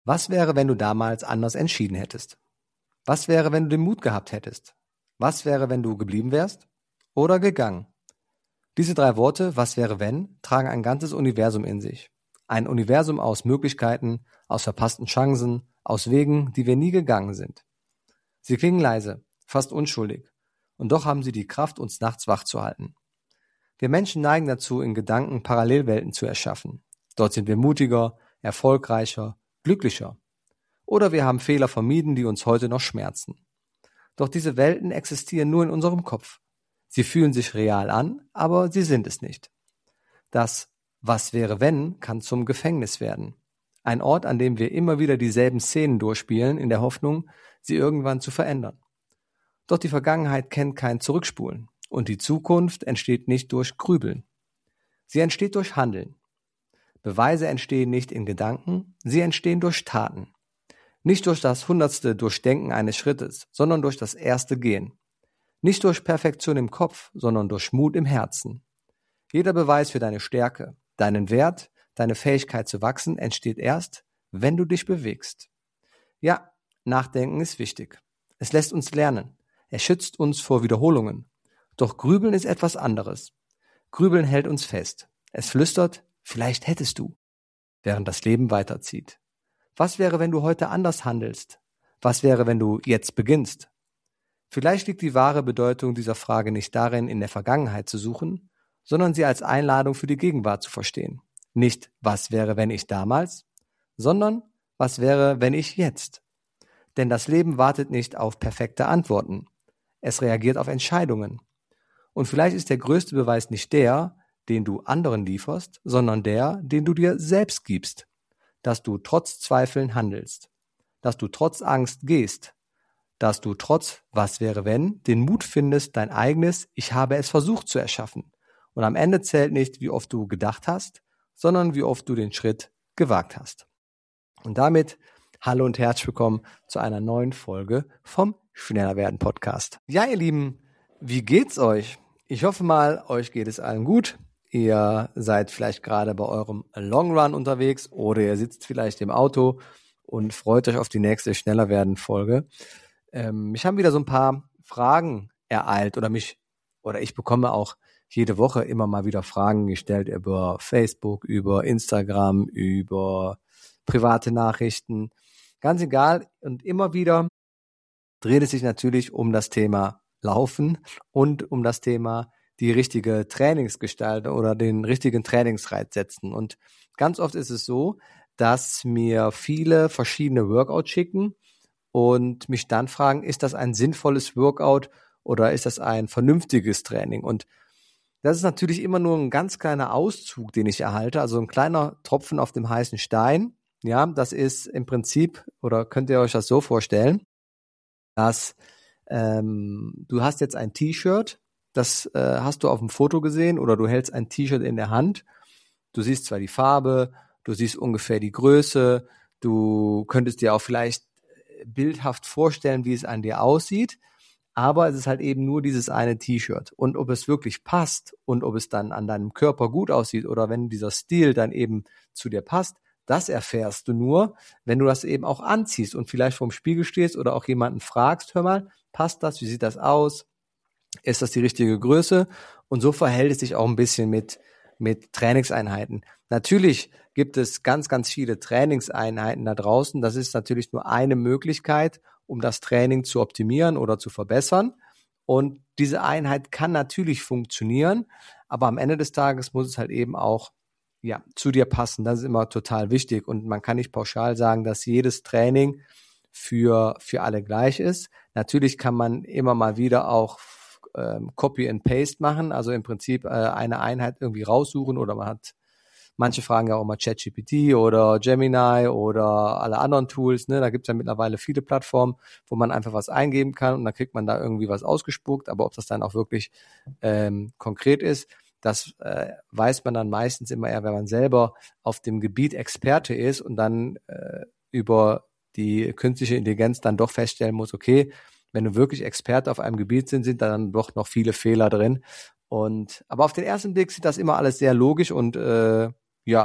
Was wäre, wenn du damals anders entschieden hättest? Was wäre, wenn du den Mut gehabt hättest? Was wäre, wenn du geblieben wärst oder gegangen? Diese 3 Worte, was wäre wenn, tragen ein ganzes Universum in sich. Ein Universum aus Möglichkeiten, aus verpassten Chancen, aus Wegen, die wir nie gegangen sind. Sie klingen leise, fast unschuldig, und doch haben sie die Kraft, uns nachts wach zu halten. Wir Menschen neigen dazu, in Gedanken Parallelwelten zu erschaffen. Dort sind wir mutiger, erfolgreicher, glücklicher. Oder wir haben Fehler vermieden, die uns heute noch schmerzen. Doch diese Welten existieren nur in unserem Kopf. Sie fühlen sich real an, aber sie sind es nicht. Das Was wäre wenn kann zum Gefängnis werden. Ein Ort, an dem wir immer wieder dieselben Szenen durchspielen, in der Hoffnung, sie irgendwann zu verändern. Doch die Vergangenheit kennt kein Zurückspulen und die Zukunft entsteht nicht durch Grübeln. Sie entsteht durch Handeln. Beweise entstehen nicht in Gedanken, sie entstehen durch Taten. Nicht durch das 100. Durchdenken eines Schrittes, sondern durch das erste Gehen. Nicht durch Perfektion im Kopf, sondern durch Mut im Herzen. Jeder Beweis für deine Stärke, deinen Wert, deine Fähigkeit zu wachsen entsteht erst, wenn du dich bewegst. Ja, Nachdenken ist wichtig. Es lässt uns lernen. Es schützt uns vor Wiederholungen. Doch Grübeln ist etwas anderes. Grübeln hält uns fest. Es flüstert, vielleicht hättest du, während das Leben weiterzieht. Was wäre, wenn du heute anders handelst? Was wäre, wenn du jetzt beginnst? Vielleicht liegt die wahre Bedeutung dieser Frage nicht darin, in der Vergangenheit zu suchen, sondern sie als Einladung für die Gegenwart zu verstehen. Nicht, was wäre, wenn ich damals, sondern was wäre, wenn ich jetzt? Denn das Leben wartet nicht auf perfekte Antworten. Es reagiert auf Entscheidungen. Und vielleicht ist der größte Beweis nicht der, den du anderen lieferst, sondern der, den du dir selbst gibst. Dass du trotz Zweifeln handelst. Dass du trotz Angst gehst. Dass du trotz was wäre wenn den Mut findest, dein eigenes Ich habe es versucht zu erschaffen. Und am Ende zählt nicht, wie oft du gedacht hast, sondern wie oft du den Schritt gewagt hast. Und damit hallo und herzlich willkommen zu einer neuen Folge vom Schneller werden Podcast. Ja, ihr Lieben, wie geht's euch? Ich hoffe mal, euch geht es allen gut. Ihr seid vielleicht gerade bei eurem Long Run unterwegs oder ihr sitzt vielleicht im Auto und freut euch auf die nächste Schneller werden Folge. Mich haben wieder so ein paar Fragen ereilt oder ich bekomme auch jede Woche immer mal wieder Fragen gestellt über Facebook, über Instagram, über private Nachrichten. Ganz egal. Und immer wieder dreht es sich natürlich um das Thema Laufen und um das Thema die richtige Trainingsgestaltung oder den richtigen Trainingsreiz setzen. Und ganz oft ist es so, dass mir viele verschiedene Workouts schicken und mich dann fragen, ist das ein sinnvolles Workout oder ist das ein vernünftiges Training? Und das ist natürlich immer nur ein ganz kleiner Auszug, den ich erhalte, also ein kleiner Tropfen auf dem heißen Stein. Ja, das ist im Prinzip, oder könnt ihr euch das so vorstellen, dass du hast jetzt ein T-Shirt, das hast du auf dem Foto gesehen, oder du hältst ein T-Shirt in der Hand. Du siehst zwar die Farbe, du siehst ungefähr die Größe, du könntest dir auch vielleicht bildhaft vorstellen, wie es an dir aussieht, aber es ist halt eben nur dieses eine T-Shirt. Und ob es wirklich passt und ob es dann an deinem Körper gut aussieht oder wenn dieser Stil dann eben zu dir passt, das erfährst du nur, wenn du das eben auch anziehst und vielleicht vorm Spiegel stehst oder auch jemanden fragst, hör mal, passt das, wie sieht das aus, ist das die richtige Größe? Und so verhält es sich auch ein bisschen mit Trainingseinheiten. Natürlich gibt es ganz, ganz viele Trainingseinheiten da draußen. Das ist natürlich nur eine Möglichkeit, um das Training zu optimieren oder zu verbessern. Und diese Einheit kann natürlich funktionieren, aber am Ende des Tages muss es halt eben auch zu dir passen. Das ist immer total wichtig. Und man kann nicht pauschal sagen, dass jedes Training für alle gleich ist. Natürlich kann man immer mal wieder auch Copy and Paste machen, also im Prinzip eine Einheit irgendwie raussuchen, oder manche fragen ja auch mal ChatGPT oder Gemini oder alle anderen Tools, ne? Da gibt es ja mittlerweile viele Plattformen, wo man einfach was eingeben kann und dann kriegt man da irgendwie was ausgespuckt, aber ob das dann auch wirklich konkret ist, das weiß man dann meistens immer eher, wenn man selber auf dem Gebiet Experte ist und dann über die künstliche Intelligenz dann doch feststellen muss, okay, wenn du wirklich Experte auf einem Gebiet sind dann doch noch viele Fehler drin. Aber auf den ersten Blick sieht das immer alles sehr logisch und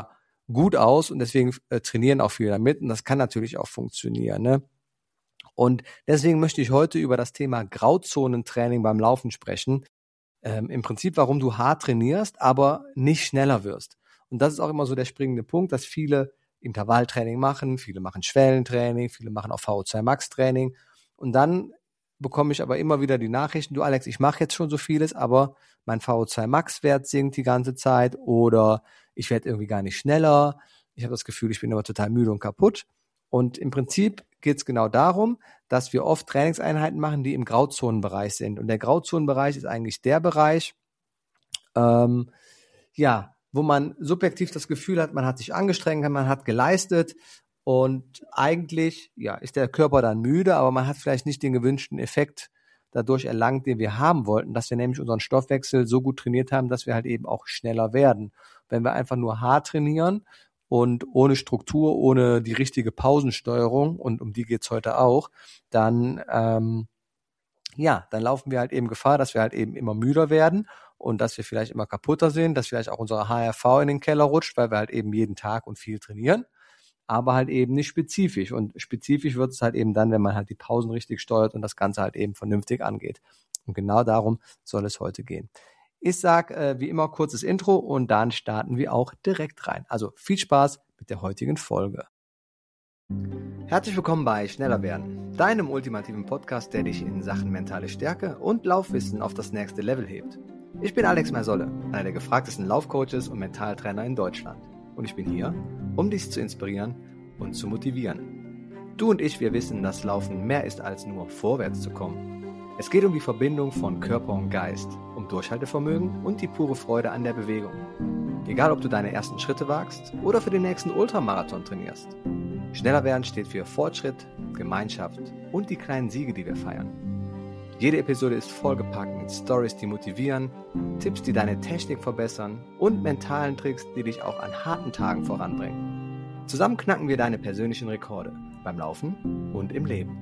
gut aus und deswegen trainieren auch viele damit und das kann natürlich auch funktionieren, ne? Und deswegen möchte ich heute über das Thema Grauzonentraining beim Laufen sprechen. Im Prinzip, warum du hart trainierst, aber nicht schneller wirst. Und das ist auch immer so der springende Punkt, dass viele Intervalltraining machen, viele machen Schwellentraining, viele machen auch VO2 Max Training. Und dann bekomme ich aber immer wieder die Nachrichten, du Alex, ich mache jetzt schon so vieles, aber mein VO2 Max Wert sinkt die ganze Zeit oder ich werde irgendwie gar nicht schneller. Ich habe das Gefühl, ich bin immer total müde und kaputt. Und im Prinzip geht es genau darum, dass wir oft Trainingseinheiten machen, die im Grauzonenbereich sind. Und der Grauzonenbereich ist eigentlich der Bereich, wo man subjektiv das Gefühl hat, man hat sich angestrengt, man hat geleistet und eigentlich ist der Körper dann müde, aber man hat vielleicht nicht den gewünschten Effekt dadurch erlangt, den wir haben wollten, dass wir nämlich unseren Stoffwechsel so gut trainiert haben, dass wir halt eben auch schneller werden. Wenn wir einfach nur hart trainieren und ohne Struktur, ohne die richtige Pausensteuerung, und um die geht's heute auch, dann laufen wir halt eben Gefahr, dass wir halt eben immer müder werden und dass wir vielleicht immer kaputter sind, dass vielleicht auch unsere HRV in den Keller rutscht, weil wir halt eben jeden Tag und viel trainieren, aber halt eben nicht spezifisch. Und spezifisch wird es halt eben dann, wenn man halt die Pausen richtig steuert und das Ganze halt eben vernünftig angeht. Und genau darum soll es heute gehen. Ich sage wie immer kurzes Intro und dann starten wir auch direkt rein. Also viel Spaß mit der heutigen Folge. Herzlich willkommen bei Schneller werden, deinem ultimativen Podcast, der dich in Sachen mentale Stärke und Laufwissen auf das nächste Level hebt. Ich bin Alex Mersolle, einer der gefragtesten Laufcoaches und Mentaltrainer in Deutschland. Und ich bin hier, um dich zu inspirieren und zu motivieren. Du und ich, wir wissen, dass Laufen mehr ist als nur vorwärts zu kommen. Es geht um die Verbindung von Körper und Geist, um Durchhaltevermögen und die pure Freude an der Bewegung. Egal, ob du deine ersten Schritte wagst oder für den nächsten Ultramarathon trainierst. Schneller werden steht für Fortschritt, Gemeinschaft und die kleinen Siege, die wir feiern. Jede Episode ist vollgepackt mit Stories, die motivieren, Tipps, die deine Technik verbessern und mentalen Tricks, die dich auch an harten Tagen voranbringen. Zusammen knacken wir deine persönlichen Rekorde beim Laufen und im Leben.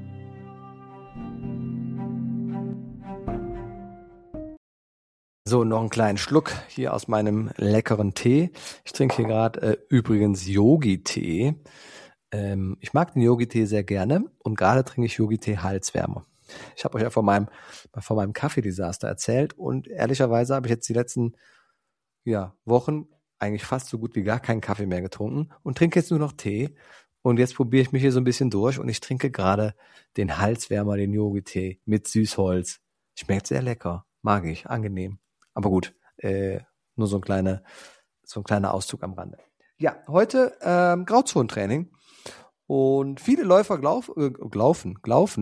So, noch einen kleinen Schluck hier aus meinem leckeren Tee. Ich trinke hier gerade übrigens Yogi-Tee. Ich mag den Yogi-Tee sehr gerne und gerade trinke ich Yogi-Tee Halswärme. Ich habe euch ja von meinem Kaffeedesaster erzählt und ehrlicherweise habe ich jetzt die letzten Wochen eigentlich fast so gut wie gar keinen Kaffee mehr getrunken und trinke jetzt nur noch Tee. Und jetzt probiere ich mich hier so ein bisschen durch und ich trinke gerade den Halswärmer, den Yogi-Tee mit Süßholz. Schmeckt sehr lecker, mag ich, angenehm. Aber gut, nur so ein kleiner Auszug am Rande. Ja, heute Grauzonentraining. Und viele Läufer glauben,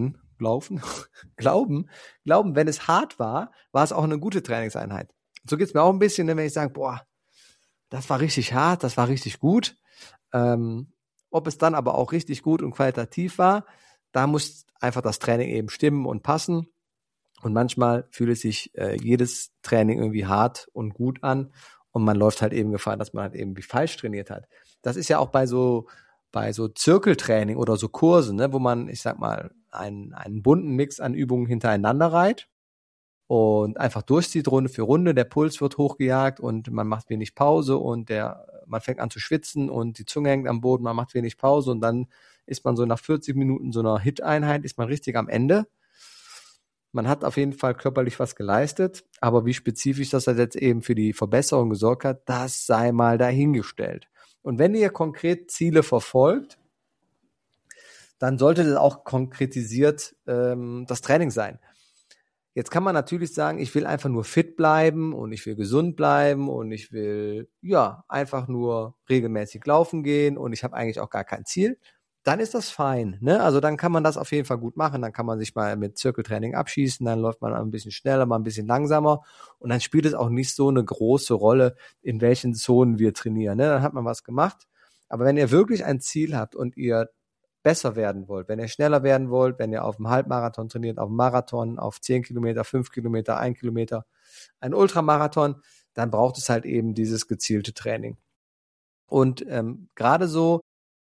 wenn es hart war es auch eine gute Trainingseinheit. So geht's mir auch ein bisschen, wenn ich sage, boah, das war richtig hart, das war richtig gut. Ob es dann aber auch richtig gut und qualitativ war, da muss einfach das Training eben stimmen und passen. Und manchmal fühlt es sich jedes Training irgendwie hart und gut an und man läuft halt eben Gefahr, dass man halt eben wie falsch trainiert hat. Das ist ja auch bei so Zirkeltraining oder so Kursen, ne, wo man, ich sag mal, einen bunten Mix an Übungen hintereinander reiht und einfach durchzieht Runde für Runde, der Puls wird hochgejagt und man macht wenig Pause und man fängt an zu schwitzen und die Zunge hängt am Boden, man macht wenig Pause und dann ist man so nach 40 Minuten so einer Hit-Einheit, ist man richtig am Ende. Man hat auf jeden Fall körperlich was geleistet, aber wie spezifisch das jetzt eben für die Verbesserung gesorgt hat, das sei mal dahingestellt. Und wenn ihr konkret Ziele verfolgt, dann sollte das auch konkretisiert das Training sein. Jetzt kann man natürlich sagen, ich will einfach nur fit bleiben und ich will gesund bleiben und ich will einfach nur regelmäßig laufen gehen und ich habe eigentlich auch gar kein Ziel. Dann ist das fein, ne? Also dann kann man das auf jeden Fall gut machen. Dann kann man sich mal mit Zirkeltraining abschießen, dann läuft man ein bisschen schneller, mal ein bisschen langsamer und dann spielt es auch nicht so eine große Rolle, in welchen Zonen wir trainieren, ne? Dann hat man was gemacht. Aber wenn ihr wirklich ein Ziel habt und ihr besser werden wollt, wenn ihr schneller werden wollt, wenn ihr auf dem Halbmarathon trainiert, auf dem Marathon, auf 10 Kilometer, 5 Kilometer, 1 Kilometer, ein Ultramarathon, dann braucht es halt eben dieses gezielte Training. Und gerade so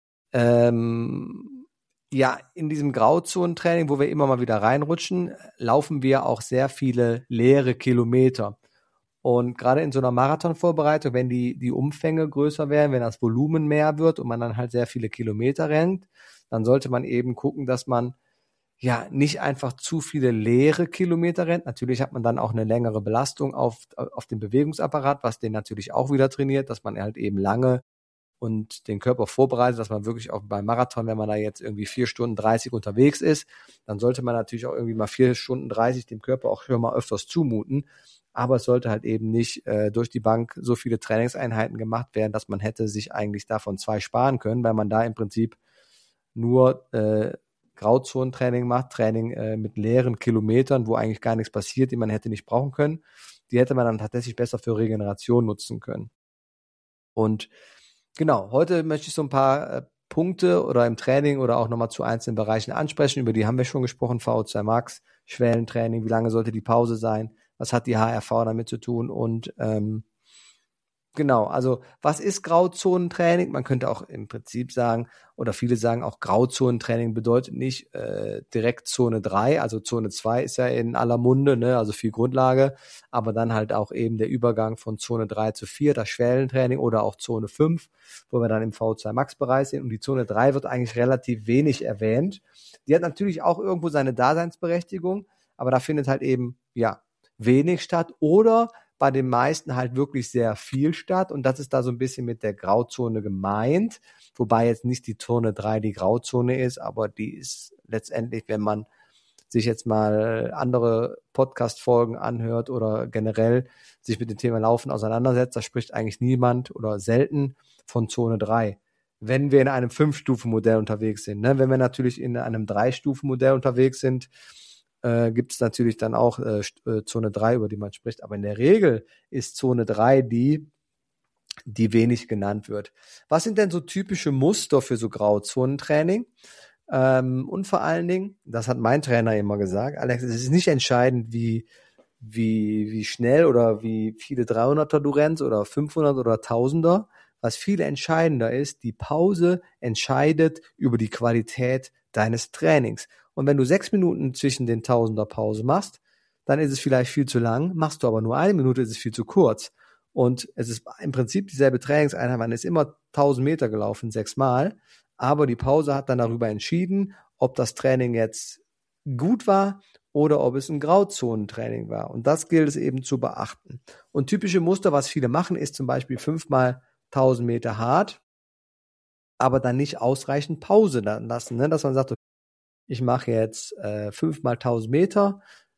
in diesem Grauzonentraining, wo wir immer mal wieder reinrutschen, laufen wir auch sehr viele leere Kilometer. Und gerade in so einer Marathonvorbereitung, wenn die Umfänge größer werden, wenn das Volumen mehr wird und man dann halt sehr viele Kilometer rennt, dann sollte man eben gucken, dass man ja nicht einfach zu viele leere Kilometer rennt. Natürlich hat man dann auch eine längere Belastung auf den Bewegungsapparat, was den natürlich auch wieder trainiert, dass man halt eben lange und den Körper vorbereitet, dass man wirklich auch beim Marathon, wenn man da jetzt irgendwie 4 Stunden 30 unterwegs ist, dann sollte man natürlich auch irgendwie mal 4 Stunden 30 dem Körper auch schon mal öfters zumuten. Aber es sollte halt eben nicht durch die Bank so viele Trainingseinheiten gemacht werden, dass man hätte sich eigentlich davon 2 sparen können, weil man da im Prinzip nur Grauzonentraining macht, Training mit leeren Kilometern, wo eigentlich gar nichts passiert, die man hätte nicht brauchen können. Die hätte man dann tatsächlich besser für Regeneration nutzen können. Und genau, heute möchte ich so ein paar Punkte oder im Training oder auch nochmal zu einzelnen Bereichen ansprechen. Über die haben wir schon gesprochen, VO2 Max, Schwellentraining, wie lange sollte die Pause sein, was hat die HRV damit zu tun und genau, also was ist Grauzonentraining? Man könnte auch im Prinzip sagen, oder viele sagen auch, Grauzonentraining bedeutet nicht direkt Zone 3, also Zone 2 ist ja in aller Munde, ne, also viel Grundlage, aber dann halt auch eben der Übergang von Zone 3 zu 4, das Schwellentraining oder auch Zone 5, wo wir dann im VO2 Max Bereich sind und die Zone 3 wird eigentlich relativ wenig erwähnt. Die hat natürlich auch irgendwo seine Daseinsberechtigung, aber da findet halt eben, ja, wenig statt oder bei den meisten halt wirklich sehr viel statt und das ist da so ein bisschen mit der Grauzone gemeint, wobei jetzt nicht die Zone 3 die Grauzone ist, aber die ist letztendlich, wenn man sich jetzt mal andere Podcast-Folgen anhört oder generell sich mit dem Thema Laufen auseinandersetzt, da spricht eigentlich niemand oder selten von Zone 3. Wenn wir in einem 5-Stufen-Modell unterwegs sind, ne? Wenn wir natürlich in einem 3-Stufen-Modell unterwegs sind, gibt es natürlich dann auch Zone 3, über die man spricht. Aber in der Regel ist Zone 3 die wenig genannt wird. Was sind denn so typische Muster für so Grauzonentraining? Und vor allen Dingen, das hat mein Trainer immer gesagt, Alex, es ist nicht entscheidend, wie schnell oder wie viele 300er du rennst oder 500 oder 1000er. Was viel entscheidender ist, die Pause entscheidet über die Qualität deines Trainings. Und wenn du 6 Minuten zwischen den 1000er Pause machst, dann ist es vielleicht viel zu lang. Machst du aber nur 1 Minute, ist es viel zu kurz. Und es ist im Prinzip dieselbe Trainingseinheit. Man ist immer 1000 Meter gelaufen, 6 Mal. Aber die Pause hat dann darüber entschieden, ob das Training jetzt gut war oder ob es ein Grauzonentraining war. Und das gilt es eben zu beachten. Und typische Muster, was viele machen, ist zum Beispiel 5 mal 1000 Meter hart, aber dann nicht ausreichend Pause dann lassen, ne? Dass man sagt, ich mache jetzt 5 mal 1000 Meter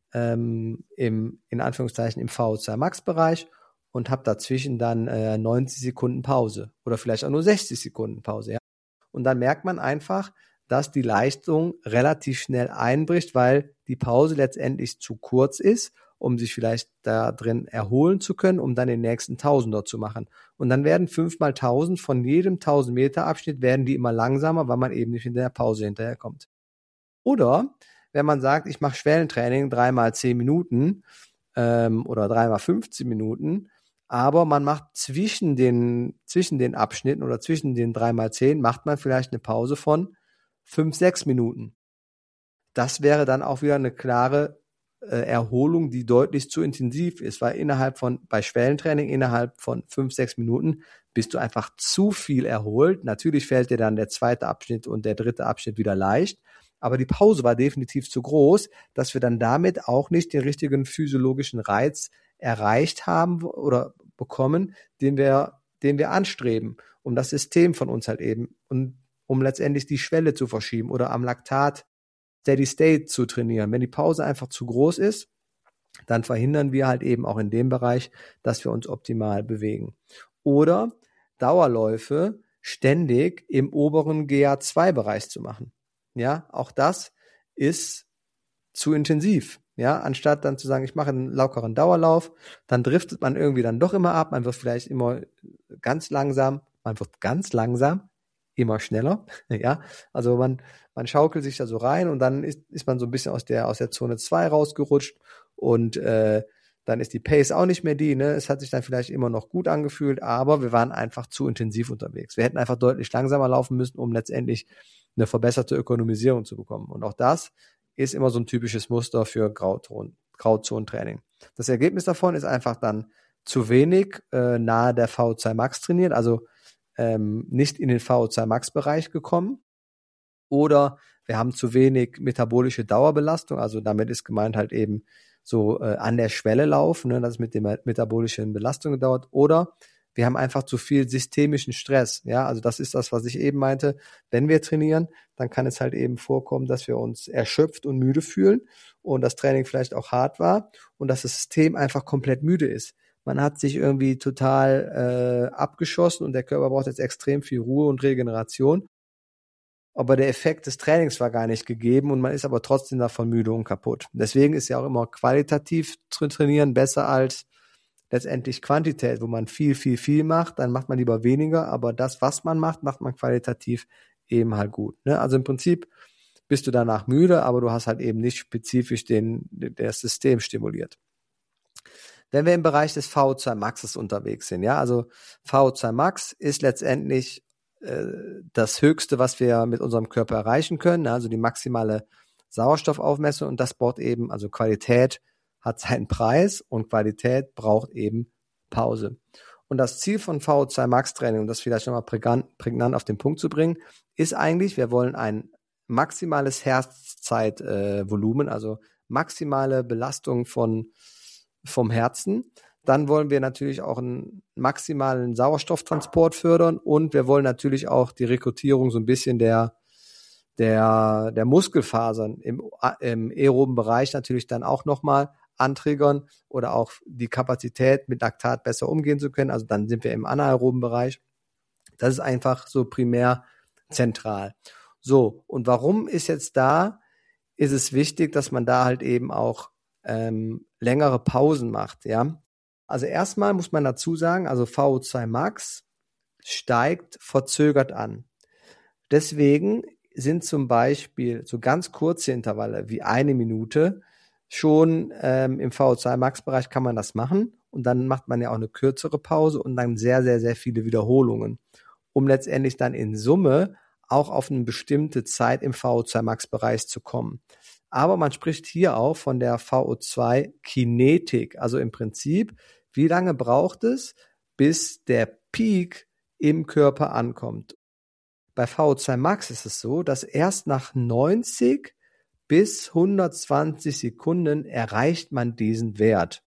in Anführungszeichen im VO2 Max Bereich und habe dazwischen dann 90 Sekunden Pause oder vielleicht auch nur 60 Sekunden Pause. Ja? Und dann merkt man einfach, dass die Leistung relativ schnell einbricht, weil die Pause letztendlich zu kurz ist, um sich vielleicht da drin erholen zu können, um dann den nächsten Tausender zu machen. Und dann werden 5 mal 1000 von jedem 1000 Meter Abschnitt werden die immer langsamer, weil man eben nicht in der Pause hinterherkommt. Oder wenn man sagt, ich mache Schwellentraining 3 mal 10 Minuten oder 3 mal 15 Minuten, aber man macht zwischen den Abschnitten oder zwischen den 3 mal 10 macht man vielleicht eine Pause von 5, 6 Minuten. Das wäre dann auch wieder eine klare Erholung, die deutlich zu intensiv ist, weil bei Schwellentraining innerhalb von 5, 6 Minuten bist du einfach zu viel erholt. Natürlich fällt dir dann der zweite Abschnitt und der dritte Abschnitt wieder leicht, aber die Pause war definitiv zu groß, dass wir dann damit auch nicht den richtigen physiologischen Reiz erreicht haben oder bekommen, den wir anstreben, um das System von uns halt eben und um letztendlich die Schwelle zu verschieben oder am Laktat Steady State zu trainieren. Wenn die Pause einfach zu groß ist, dann verhindern wir halt eben auch in dem Bereich, dass wir uns optimal bewegen. Oder Dauerläufe ständig im oberen GA2-Bereich zu machen. Ja, auch das ist zu intensiv. Ja, anstatt dann zu sagen, ich mache einen lockeren Dauerlauf, dann driftet man irgendwie dann doch immer ab. Man wird vielleicht immer ganz langsam, immer schneller. Ja, also man schaukelt sich da so rein und dann ist man so ein bisschen aus der Zone 2 rausgerutscht und dann ist die Pace auch nicht mehr die, ne? Es hat sich dann vielleicht immer noch gut angefühlt, aber wir waren einfach zu intensiv unterwegs. Wir hätten einfach deutlich langsamer laufen müssen, um letztendlich eine verbesserte Ökonomisierung zu bekommen. Und auch das ist immer so ein typisches Muster für Grauzonentraining. Das Ergebnis davon ist einfach dann zu wenig nahe der VO2 Max trainiert, also nicht in den VO2 Max Bereich gekommen, oder wir haben zu wenig metabolische Dauerbelastung, also damit ist gemeint halt eben so an der Schwelle laufen, ne, dass es mit der metabolischen Belastung dauert, oder wir haben einfach zu viel systemischen Stress, ja, also das ist das, was ich eben meinte. Wenn wir trainieren, dann kann es halt eben vorkommen, dass wir uns erschöpft und müde fühlen und das Training vielleicht auch hart war und dass das System einfach komplett müde ist. Man hat sich irgendwie total abgeschossen und der Körper braucht jetzt extrem viel Ruhe und Regeneration. Aber der Effekt des Trainings war gar nicht gegeben und man ist aber trotzdem davon müde und kaputt. Deswegen ist ja auch immer qualitativ zu trainieren besser als letztendlich Quantität, wo man viel macht, dann macht man lieber weniger, aber das, was man macht, macht man qualitativ eben halt gut. Ne? Also im Prinzip bist du danach müde, aber du hast halt eben nicht spezifisch das System stimuliert. Wenn wir im Bereich des VO2 Maxes unterwegs sind, ja, also VO2 Max ist letztendlich das Höchste, was wir mit unserem Körper erreichen können, also die maximale Sauerstoffaufmessung, und das braucht eben, also Qualität hat seinen Preis und Qualität braucht eben Pause. Und das Ziel von VO2 Max Training, um das vielleicht nochmal prägnant auf den Punkt zu bringen, ist eigentlich, wir wollen ein maximales Herzzeitvolumen, also maximale Belastung vom Herzen. Dann wollen wir natürlich auch einen maximalen Sauerstofftransport fördern und wir wollen natürlich auch die Rekrutierung so ein bisschen der Muskelfasern im aeroben Bereich natürlich dann auch nochmal antriggern oder auch die Kapazität mit Laktat besser umgehen zu können. Also dann sind wir im anaeroben Bereich. Das ist einfach so primär zentral. So, und warum ist es wichtig, dass man da halt eben auch längere Pausen macht, ja. Also erstmal muss man dazu sagen, also VO2 Max steigt verzögert an. Deswegen sind zum Beispiel so ganz kurze Intervalle wie 1 Minute schon im VO2 Max Bereich kann man das machen und dann macht man ja auch eine kürzere Pause und dann sehr viele Wiederholungen, um letztendlich dann in Summe auch auf eine bestimmte Zeit im VO2 Max Bereich zu kommen. Aber man spricht hier auch von der VO2 Kinetik, also im Prinzip, wie lange braucht es, bis der Peak im Körper ankommt. Bei VO2 Max ist es so, dass erst nach 90 bis 120 Sekunden erreicht man diesen Wert.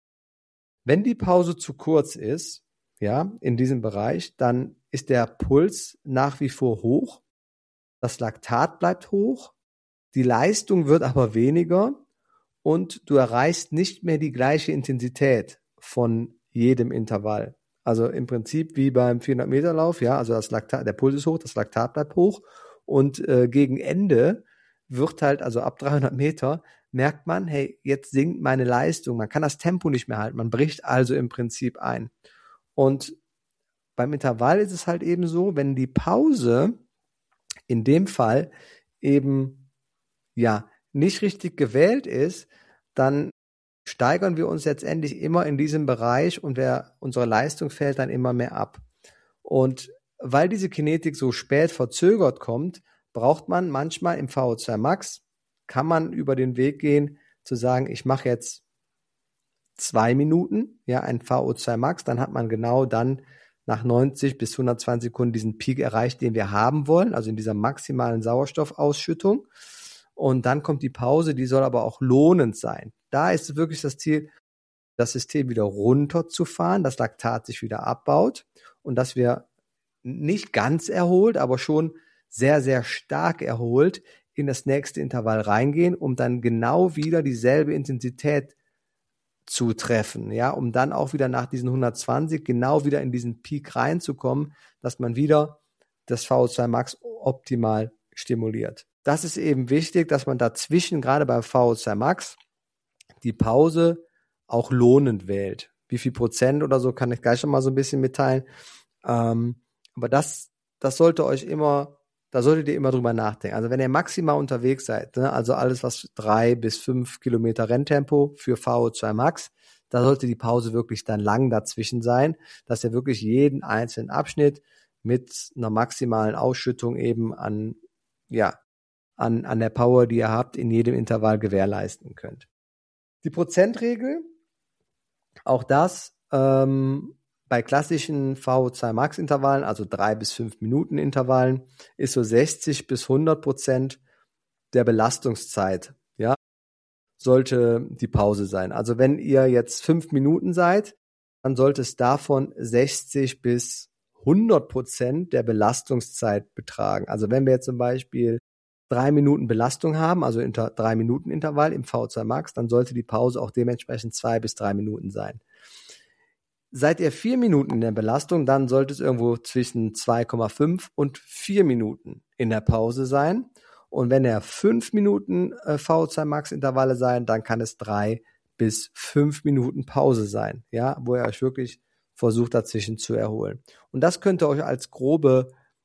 Wenn die Pause zu kurz ist, ja, in diesem Bereich, dann ist der Puls nach wie vor hoch, das Laktat bleibt hoch, die Leistung wird aber weniger und du erreichst nicht mehr die gleiche Intensität von jedem Intervall. Also im Prinzip wie beim 400-Meter-Lauf, ja, also das Laktat, der Puls ist hoch, das Laktat bleibt hoch und gegen Ende wird halt, also ab 300 Meter, merkt man, hey, jetzt sinkt meine Leistung, man kann das Tempo nicht mehr halten, man bricht also im Prinzip ein. Und beim Intervall ist es halt eben so, wenn die Pause in dem Fall eben, ja, nicht richtig gewählt ist, dann steigern wir uns letztendlich immer in diesem Bereich und unsere Leistung fällt dann immer mehr ab. Und weil diese Kinetik so spät verzögert kommt, braucht man manchmal im VO2 Max, kann man über den Weg gehen, zu sagen, ich mache jetzt 2 Minuten, ja, ein VO2 Max, dann hat man genau dann nach 90 bis 120 Sekunden diesen Peak erreicht, den wir haben wollen, also in dieser maximalen Sauerstoffausschüttung. Und dann kommt die Pause, die soll aber auch lohnend sein. Da ist wirklich das Ziel, das System wieder runterzufahren, das Laktat sich wieder abbaut und dass wir nicht ganz erholt, aber schon sehr stark erholt in das nächste Intervall reingehen, um dann genau wieder dieselbe Intensität zu treffen, ja, um dann auch wieder nach diesen 120 genau wieder in diesen Peak reinzukommen, dass man wieder das VO2 Max optimal stimuliert. Das ist eben wichtig, dass man dazwischen, gerade beim VO2 Max, die Pause auch lohnend wählt. Wie viel Prozent oder so kann ich gleich schon mal so ein bisschen mitteilen. Aber das sollte euch immer, da solltet ihr immer drüber nachdenken. Also wenn ihr maximal unterwegs seid, ne, also alles was 3 bis 5 Kilometer Renntempo für VO2 Max, da sollte die Pause wirklich dann lang dazwischen sein, dass ihr wirklich jeden einzelnen Abschnitt mit einer maximalen Ausschüttung eben an der Power, die ihr habt, in jedem Intervall gewährleisten könnt. Die Prozentregel, auch das bei klassischen VO2 Max Intervallen, also 3 bis 5 Minuten Intervallen, ist so 60 bis 100% der Belastungszeit, ja, sollte die Pause sein. Also wenn ihr jetzt 5 Minuten seid, dann sollte es davon 60 bis 100% der Belastungszeit betragen. Also wenn wir jetzt zum Beispiel 3 Minuten Belastung haben, also 3 Minuten Intervall im VO2 Max, dann sollte die Pause auch dementsprechend 2 bis 3 Minuten sein. Seid ihr 4 Minuten in der Belastung, dann sollte es irgendwo zwischen 2,5 und 4 Minuten in der Pause sein. Und wenn ihr 5 Minuten VO2 Max Intervalle sein, dann kann es 3 bis 5 Minuten Pause sein, ja, wo ihr euch wirklich versucht dazwischen zu erholen. Und das könnt ihr euch als grobe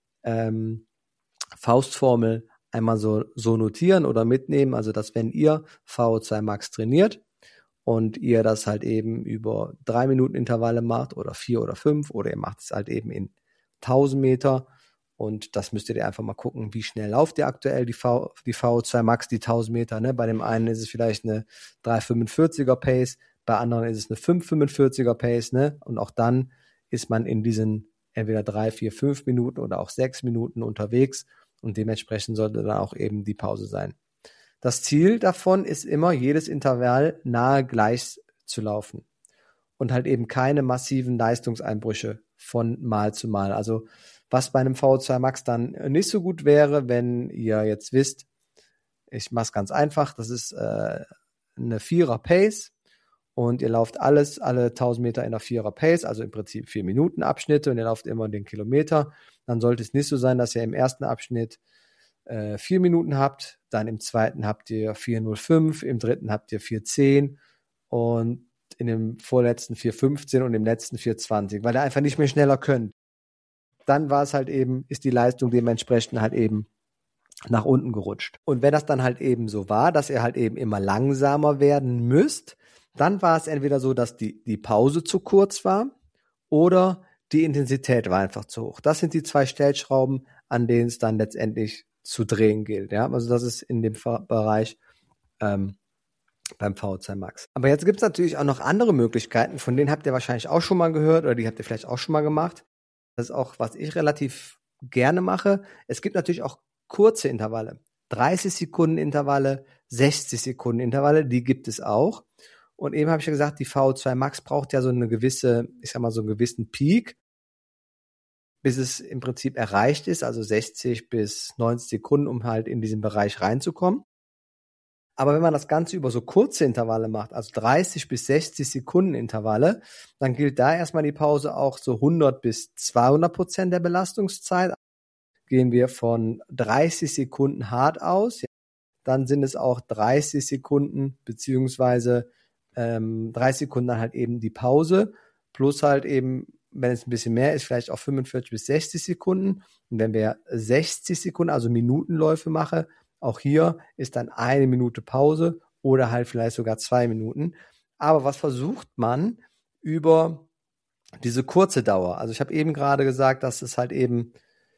Faustformel einmal so notieren oder mitnehmen, also dass wenn ihr VO2 Max trainiert und ihr das halt eben über 3 Minuten Intervalle macht oder 4 oder 5 oder ihr macht es halt eben in 1000 Meter und das müsst ihr einfach mal gucken, wie schnell lauft ihr aktuell die VO2 Max, die 1000 Meter, ne? Bei dem einen ist es vielleicht eine 3,45er Pace, bei anderen ist es eine 5,45er Pace, ne? Und auch dann ist man in diesen entweder 3, 4, 5 Minuten oder auch 6 Minuten unterwegs und dementsprechend sollte dann auch eben die Pause sein. Das Ziel davon ist immer, jedes Intervall nahe gleich zu laufen und halt eben keine massiven Leistungseinbrüche von Mal zu Mal. Also was bei einem VO2 Max dann nicht so gut wäre, wenn ihr jetzt wisst, ich mache es ganz einfach, das ist eine 4er Pace und ihr lauft alle 1000 Meter in einer 4er Pace, also im Prinzip 4 Minuten Abschnitte und ihr lauft immer den Kilometer, dann sollte es nicht so sein, dass ihr im ersten Abschnitt 4 Minuten habt, dann im zweiten habt ihr 4:05, im dritten habt ihr 4:10 und in dem vorletzten 4:15 und im letzten 4:20, weil ihr einfach nicht mehr schneller könnt. Dann war es halt eben, ist die Leistung dementsprechend halt eben nach unten gerutscht. Und wenn das dann halt eben so war, dass ihr halt eben immer langsamer werden müsst, dann war es entweder so, dass die Pause zu kurz war oder die Intensität war einfach zu hoch. Das sind die 2 Stellschrauben, an denen es dann letztendlich zu drehen gilt. Ja? Also das ist in dem Bereich beim VO2 Max. Aber jetzt gibt es natürlich auch noch andere Möglichkeiten, von denen habt ihr wahrscheinlich auch schon mal gehört oder die habt ihr vielleicht auch schon mal gemacht. Das ist auch, was ich relativ gerne mache. Es gibt natürlich auch kurze Intervalle. 30 Sekunden Intervalle, 60 Sekunden Intervalle, die gibt es auch. Und eben habe ich ja gesagt, die VO2 Max braucht ja so eine gewisse, ich sag mal so einen gewissen Peak, bis es im Prinzip erreicht ist, also 60 bis 90 Sekunden, um halt in diesen Bereich reinzukommen. Aber wenn man das Ganze über so kurze Intervalle macht, also 30 bis 60 Sekunden Intervalle, dann gilt da erstmal die Pause auch so 100 bis 200% der Belastungszeit. Gehen wir von 30 Sekunden hart aus, dann sind es auch 30 Sekunden beziehungsweise 30 Sekunden dann halt eben die Pause, plus halt eben, wenn es ein bisschen mehr ist, vielleicht auch 45 bis 60 Sekunden. Und wenn wir 60 Sekunden, also Minutenläufe machen, auch hier ist dann 1 Minute Pause oder halt vielleicht sogar 2 Minuten. Aber was versucht man über diese kurze Dauer? Also ich habe eben gerade gesagt, dass es halt eben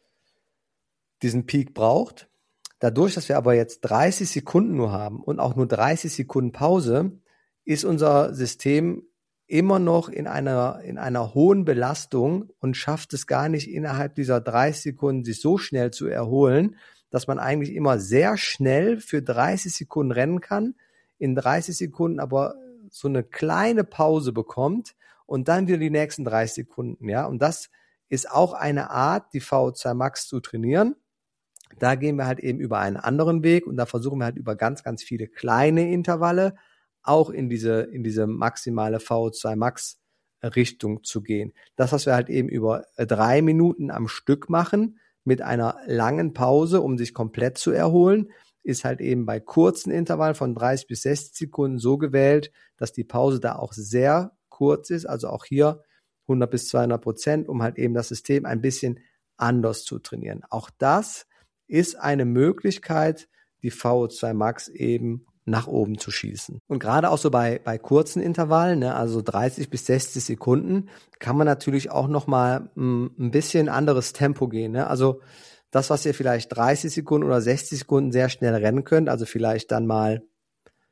diesen Peak braucht. Dadurch, dass wir aber jetzt 30 Sekunden nur haben und auch nur 30 Sekunden Pause, ist unser System immer noch in einer hohen Belastung und schafft es gar nicht innerhalb dieser 30 Sekunden sich so schnell zu erholen, dass man eigentlich immer sehr schnell für 30 Sekunden rennen kann, in 30 Sekunden aber so eine kleine Pause bekommt und dann wieder die nächsten 30 Sekunden, ja. Und das ist auch eine Art, die VO2 Max zu trainieren. Da gehen wir halt eben über einen anderen Weg und da versuchen wir halt über ganz, ganz viele kleine Intervalle auch in diese maximale VO2 Max Richtung zu gehen. Das, was wir halt eben über 3 Minuten am Stück machen, mit einer langen Pause, um sich komplett zu erholen, ist halt eben bei kurzen Intervallen von 30 bis 60 Sekunden so gewählt, dass die Pause da auch sehr kurz ist, also auch hier 100 bis 200%, um halt eben das System ein bisschen anders zu trainieren. Auch das ist eine Möglichkeit, die VO2 Max eben nach oben zu schießen. Und gerade auch so bei kurzen Intervallen, ne, also 30 bis 60 Sekunden, kann man natürlich auch nochmal ein bisschen anderes Tempo gehen. Ne? Also das, was ihr vielleicht 30 Sekunden oder 60 Sekunden sehr schnell rennen könnt, also vielleicht dann mal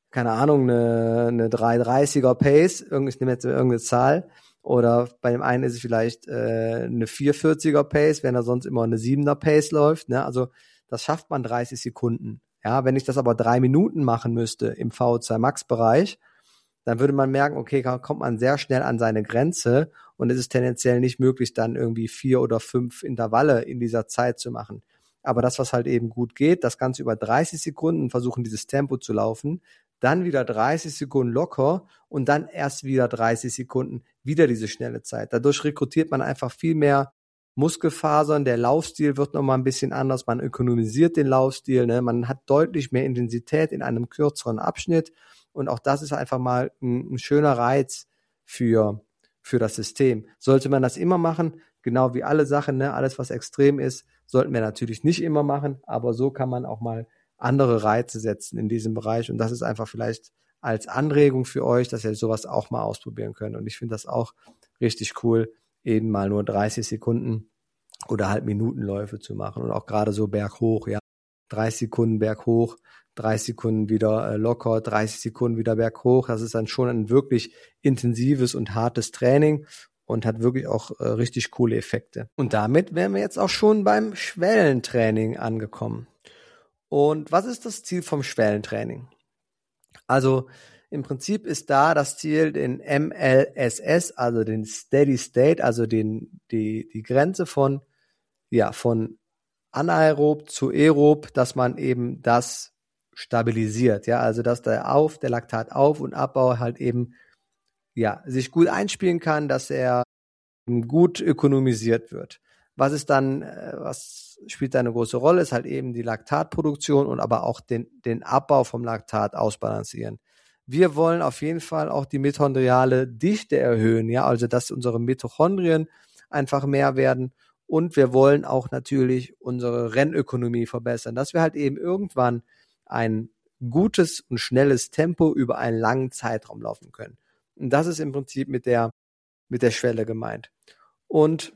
keine Ahnung, eine 3,30er Pace, ich nehme jetzt irgendeine Zahl, oder bei dem einen ist es vielleicht eine 4,40er Pace, wenn er sonst immer eine 7er Pace läuft, ne? Also das schafft man 30 Sekunden. Ja, wenn ich das aber 3 Minuten machen müsste im VO2 Max Bereich, dann würde man merken, okay, kommt man sehr schnell an seine Grenze und es ist tendenziell nicht möglich, dann irgendwie 4 oder 5 Intervalle in dieser Zeit zu machen. Aber das, was halt eben gut geht, das Ganze über 30 Sekunden versuchen, dieses Tempo zu laufen, dann wieder 30 Sekunden locker und dann erst wieder 30 Sekunden wieder diese schnelle Zeit. Dadurch rekrutiert man einfach viel mehr Muskelfasern, der Laufstil wird nochmal ein bisschen anders, man ökonomisiert den Laufstil, ne? Man hat deutlich mehr Intensität in einem kürzeren Abschnitt und auch das ist einfach mal ein schöner Reiz für das System. Sollte man das immer machen, genau wie alle Sachen, ne? Alles, was extrem ist, sollten wir natürlich nicht immer machen, aber so kann man auch mal andere Reize setzen in diesem Bereich und das ist einfach vielleicht als Anregung für euch, dass ihr sowas auch mal ausprobieren könnt und ich finde das auch richtig cool, eben mal nur 30 Sekunden oder halt Minutenläufe zu machen und auch gerade so berghoch, ja, 30 Sekunden berghoch, 30 Sekunden wieder locker, 30 Sekunden wieder berghoch, das ist dann schon ein wirklich intensives und hartes Training und hat wirklich auch richtig coole Effekte. Und damit wären wir jetzt auch schon beim Schwellentraining angekommen. Und was ist das Ziel vom Schwellentraining? Also im Prinzip ist da das Ziel, den MLSS, also den Steady State, also die Grenze von anaerob zu aerob, dass man eben das stabilisiert, ja, also dass der Laktat Auf- und Abbau halt eben, ja, sich gut einspielen kann, dass er gut ökonomisiert wird. Was ist dann, was spielt da eine große Rolle, ist halt eben die Laktatproduktion und aber auch den Abbau vom Laktat ausbalancieren. Wir wollen auf jeden Fall auch die mitochondriale Dichte erhöhen, ja, also dass unsere Mitochondrien einfach mehr werden und wir wollen auch natürlich unsere Rennökonomie verbessern, dass wir halt eben irgendwann ein gutes und schnelles Tempo über einen langen Zeitraum laufen können. Und das ist im Prinzip mit der Schwelle gemeint. Und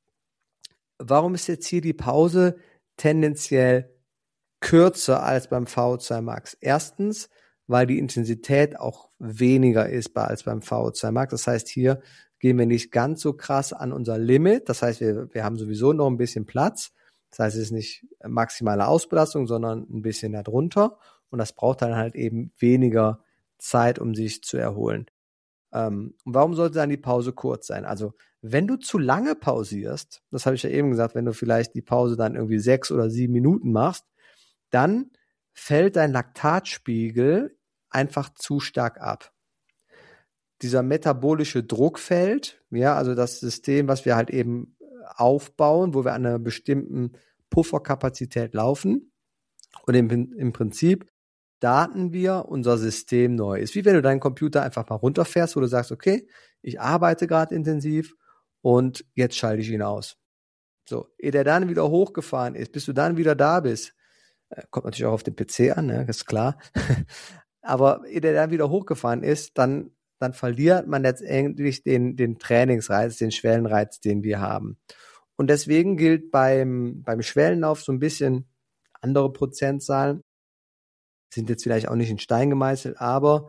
warum ist jetzt hier die Pause tendenziell kürzer als beim VO2 Max? Erstens, weil die Intensität auch weniger ist als beim VO2 Max. Das heißt, hier gehen wir nicht ganz so krass an unser Limit. Das heißt, wir haben sowieso noch ein bisschen Platz. Das heißt, es ist nicht maximale Ausbelastung, sondern ein bisschen darunter. Und das braucht dann halt eben weniger Zeit, um sich zu erholen. Warum sollte dann die Pause kurz sein? Also, wenn du zu lange pausierst, das habe ich ja eben gesagt, wenn du vielleicht die Pause dann irgendwie 6 oder 7 Minuten machst, dann fällt dein Laktatspiegel einfach zu stark ab. Dieser metabolische Druck fällt, ja, also das System, was wir halt eben aufbauen, wo wir an einer bestimmten Pufferkapazität laufen und im Prinzip starten wir unser System neu. Ist wie wenn du deinen Computer einfach mal runterfährst, wo du sagst, okay, ich arbeite gerade intensiv und jetzt schalte ich ihn aus. So, ehe der dann wieder hochgefahren ist, bis du dann wieder da bist, kommt natürlich auch auf den PC an, ne, ist klar. Aber ehe der dann wieder hochgefahren ist, dann verliert man letztendlich den Trainingsreiz, den Schwellenreiz, den wir haben. Und deswegen gilt beim Schwellenlauf so ein bisschen andere Prozentzahlen, sind jetzt vielleicht auch nicht in Stein gemeißelt, aber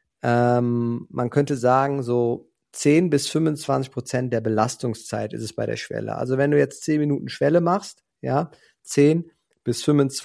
man könnte sagen, so 10 bis 25% der Belastungszeit ist es bei der Schwelle. Also wenn du jetzt 10 Minuten Schwelle machst, ja, 10 bis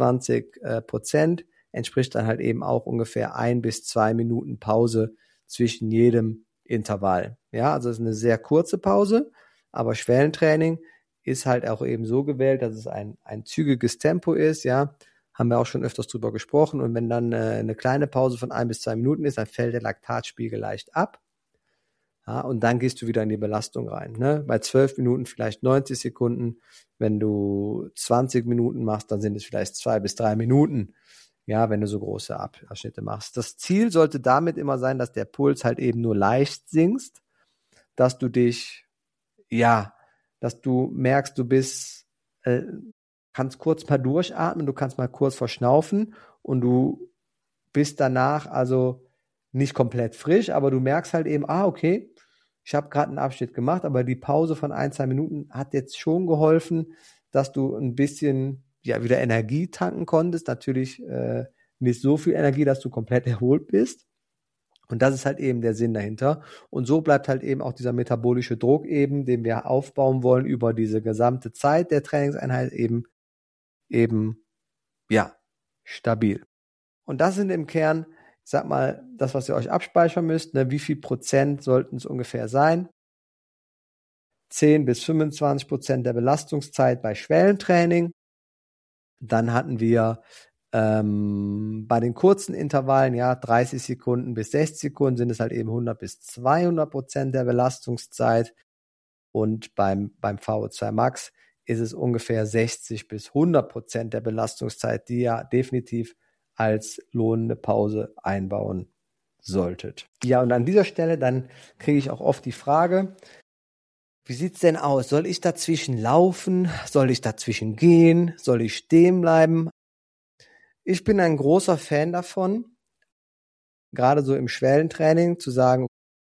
25% entspricht dann halt eben auch ungefähr 1 bis 2 Minuten Pause zwischen jedem Intervall. Ja, also es ist eine sehr kurze Pause, aber Schwellentraining ist halt auch eben so gewählt, dass es ein zügiges Tempo ist, ja, haben wir auch schon öfters drüber gesprochen. Und wenn dann eine kleine Pause von 1 bis 2 Minuten ist, dann fällt der Laktatspiegel leicht ab. Ja, und dann gehst du wieder in die Belastung rein. Ne? Bei 12 Minuten vielleicht 90 Sekunden. Wenn du 20 Minuten machst, dann sind es vielleicht 2 bis 3 Minuten. Ja, wenn du so große Abschnitte machst. Das Ziel sollte damit immer sein, dass der Puls halt eben nur leicht sinkst, dass du dich, ja, dass du merkst, du bist, kannst kurz mal durchatmen, du kannst mal kurz verschnaufen und du bist danach also nicht komplett frisch, aber du merkst halt eben, okay, ich habe gerade einen Abschnitt gemacht, aber die Pause von 1, 2 Minuten hat jetzt schon geholfen, dass du ein bisschen ja wieder Energie tanken konntest, natürlich nicht so viel Energie, dass du komplett erholt bist. Und das ist halt eben der Sinn dahinter. Und so bleibt halt eben auch dieser metabolische Druck eben, den wir aufbauen wollen über diese gesamte Zeit der Trainingseinheit eben, ja, stabil. Und das sind im Kern, ich sag mal, das, was ihr euch abspeichern müsst, ne, wie viel Prozent sollten es ungefähr sein? 10-25% der Belastungszeit bei Schwellentraining. Dann hatten wir bei den kurzen Intervallen, ja, 30 Sekunden bis 60 Sekunden sind es halt eben 100-200% der Belastungszeit. Und beim VO2 Max ist es ungefähr 60-100% der Belastungszeit, die ihr definitiv als lohnende Pause einbauen solltet. Ja, und an dieser Stelle dann kriege ich auch oft die Frage, wie sieht's denn aus? Soll ich dazwischen laufen? Soll ich dazwischen gehen? Soll ich stehen bleiben? Ich bin ein großer Fan davon, gerade so im Schwellentraining, zu sagen,